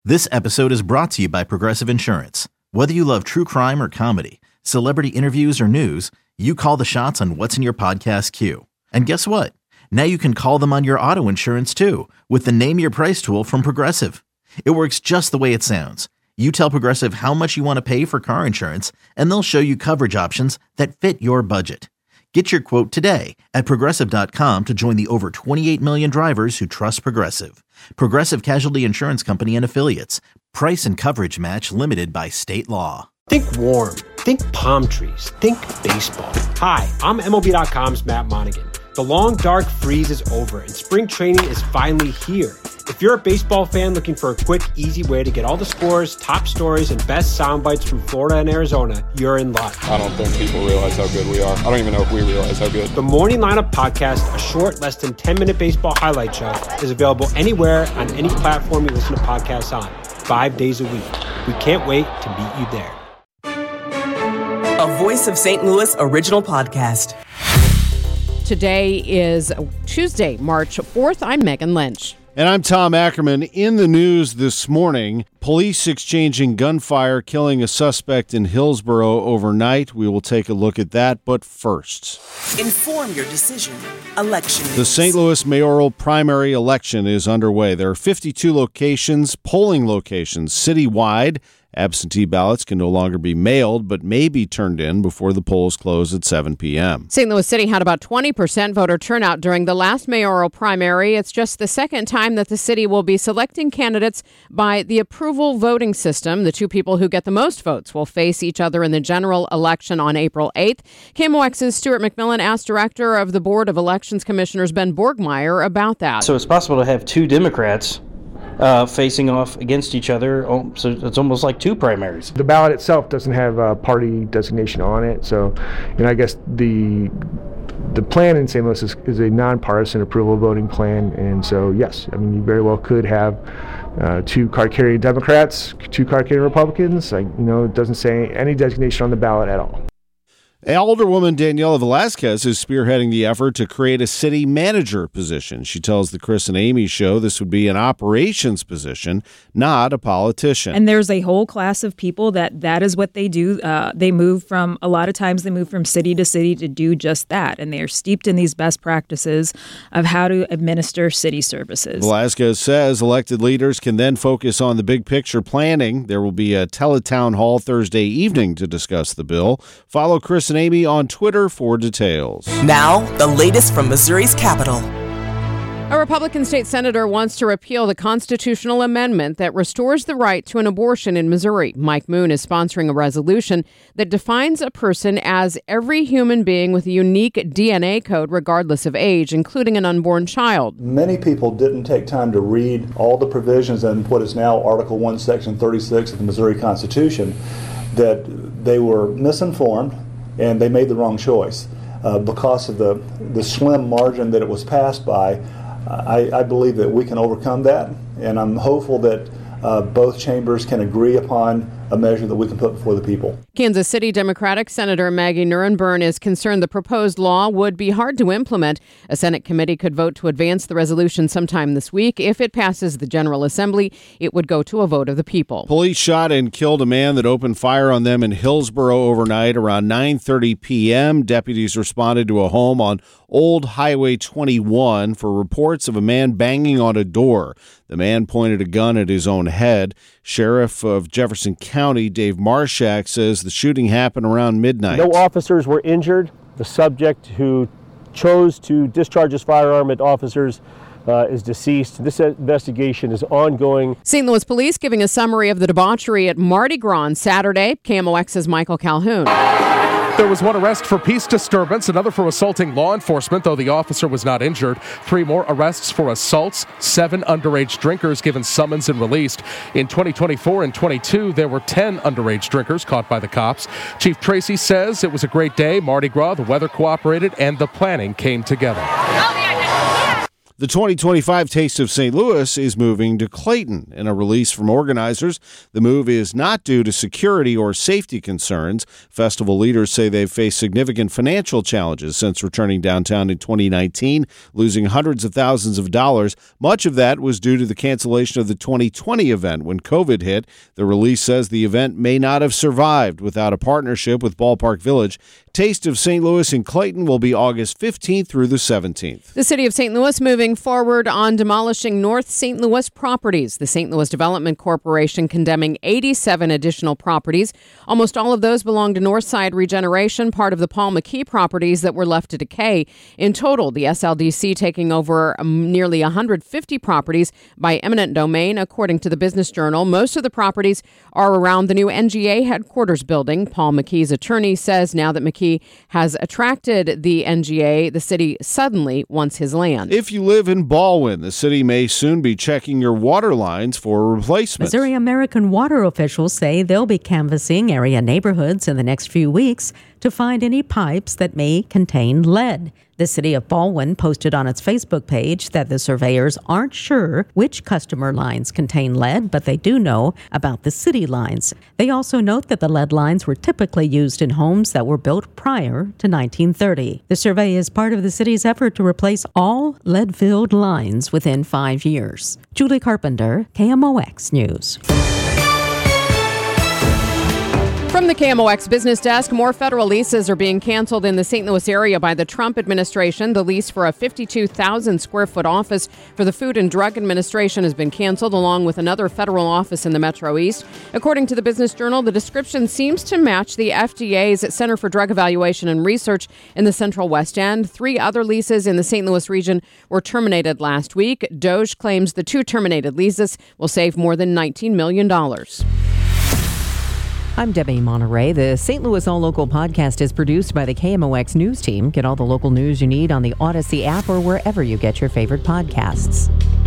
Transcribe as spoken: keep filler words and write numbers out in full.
This episode is brought to you by Progressive Insurance. Whether you love true crime or comedy, celebrity interviews or news, you call the shots on what's in your podcast queue. And guess what? Now you can call them on your auto insurance too with the Name Your Price tool from Progressive. It works just the way it sounds. You tell Progressive how much you want to pay for car insurance, and they'll show you coverage options that fit your budget. Get your quote today at Progressive dot com to join the over twenty-eight million drivers who trust Progressive. Progressive Casualty Insurance Company and Affiliates. Price and coverage match limited by state law. Think warm. Think palm trees. Think baseball. Hi, I'm M L B dot com's Matt Monaghan. The long, dark freeze is over, and spring training is finally here. If you're a baseball fan looking for a quick, easy way to get all the scores, top stories, and best sound bites from Florida and Arizona, you're in luck. I don't think people realize how good we are. I don't even know if we realize how good. The Morning Lineup Podcast, a short, less than ten-minute baseball highlight show, is available anywhere on any platform you listen to podcasts on, five days a week. We can't wait to meet you there. A Voice of Saint Louis original podcast. Today is Tuesday, March fourth. I'm Megan Lynch. And I'm Tom Ackerman. In the news this morning, police exchanging gunfire, killing a suspect in Hillsborough overnight. We will take a look at that, but first. Inform your decision. Election news. The Saint Louis mayoral primary election is underway. There are fifty-two locations, polling locations citywide. Absentee ballots can no longer be mailed, but may be turned in before the polls close at seven p.m. Saint Louis City had about twenty percent voter turnout during the last mayoral primary. It's just the second time that the city will be selecting candidates by the approval voting system. The two people who get the most votes will face each other in the general election on April eighth. K M O X's Stuart McMillan asked Director of the Board of Elections Commissioners Ben Borgmeyer about that. So it's possible to have two Democrats Uh, facing off against each other, oh, so it's almost like two primaries. The ballot itself doesn't have a party designation on it, so you know I guess the the plan in Saint Louis is, is a nonpartisan approval voting plan, and so yes, I mean you very well could have uh, two card-carrying Democrats, two card-carrying Republicans. Like, you know, it doesn't say any designation on the ballot at all. Alderwoman Daniela Velasquez is spearheading the effort to create a city manager position. She tells the Chris and Amy show this would be an operations position, not a politician. And there's a whole class of people that that is what they do. Uh, they move from, a lot of times they move from city to city to do just that. And they are steeped in these best practices of how to administer city services. Velasquez says elected leaders can then focus on the big picture planning. There will be a teletown hall Thursday evening to discuss the bill. Follow Chris and Amy on Twitter for details. Now, the latest from Missouri's capital. A Republican state senator wants to repeal the constitutional amendment that restores the right to an abortion in Missouri. Mike Moon is sponsoring a resolution that defines a person as every human being with a unique D N A code regardless of age, including an unborn child. Many people didn't take time to read all the provisions in what is now Article one, Section thirty-six of the Missouri Constitution, that they were misinformed and they made the wrong choice. Uh, because of the, the slim margin that it was passed by, I, I believe that we can overcome that, and I'm hopeful that uh, both chambers can agree upon a measure that we can put before the people. Kansas City Democratic Senator Maggie Nurenburn is concerned the proposed law would be hard to implement. A Senate committee could vote to advance the resolution sometime this week. If it passes the General Assembly, it would go to a vote of the people. Police shot and killed a man that opened fire on them in Hillsborough overnight around nine thirty p.m. Deputies responded to a home on Old Highway twenty-one for reports of a man banging on a door. The man pointed a gun at his own head. Sheriff of Jefferson County, Dave Marshak, says the shooting happened around midnight. No officers were injured. The subject who chose to discharge his firearm at officers Uh, is deceased. This investigation is ongoing. Saint Louis police giving a summary of the debauchery at Mardi Gras on Saturday. K M O X's Michael Calhoun. There was one arrest for peace disturbance, another for assaulting law enforcement, though the officer was not injured. Three more arrests for assaults, seven underage drinkers given summons and released. In twenty twenty-four and twenty-two, there were ten underage drinkers caught by the cops. Chief Tracy says it was a great day. Mardi Gras, the weather cooperated, and the planning came together. The twenty twenty-five Taste of Saint Louis is moving to Clayton. In a release from organizers, the move is not due to security or safety concerns. Festival leaders say they've faced significant financial challenges since returning downtown in twenty nineteen, losing hundreds of thousands of dollars. Much of that was due to the cancellation of the twenty twenty event when COVID hit. The release says the event may not have survived without a partnership with Ballpark Village. Taste of Saint Louis in Clayton will be August fifteenth through the seventeenth. The city of Saint Louis moving forward on demolishing North Saint Louis properties. The Saint Louis Development Corporation condemning eighty-seven additional properties. Almost all of those belong to Northside Regeneration, part of the Paul McKee properties that were left to decay. In total, the S L D C taking over um, nearly one hundred fifty properties by eminent domain, according to the Business Journal. Most of the properties are around the new N G A headquarters building. Paul McKee's attorney says now that McKee has attracted the N G A, the city suddenly wants his land. If you live in Ballwin, the city may soon be checking your water lines for replacement. Missouri American Water officials say they'll be canvassing area neighborhoods in the next few weeks to find any pipes that may contain lead. The city of Ballwin posted on its Facebook page that the surveyors aren't sure which customer lines contain lead, but they do know about the city lines. They also note that the lead lines were typically used in homes that were built prior to nineteen thirty. The survey is part of the city's effort to replace all lead-filled lines within five years. Julie Carpenter, K M O X News. From the K M O X Business Desk, more federal leases are being canceled in the Saint Louis area by the Trump administration. The lease for a fifty-two thousand square foot office for the Food and Drug Administration has been canceled, along with another federal office in the Metro East. According to the Business Journal, the description seems to match the F D A's Center for Drug Evaluation and Research in the Central West End. Three other leases in the Saint Louis region were terminated last week. Doge claims the two terminated leases will save more than nineteen million dollars. I'm Debbie Monterey. The Saint Louis All Local podcast is produced by the K M O X News team. Get all the local news you need on the Odyssey app or wherever you get your favorite podcasts.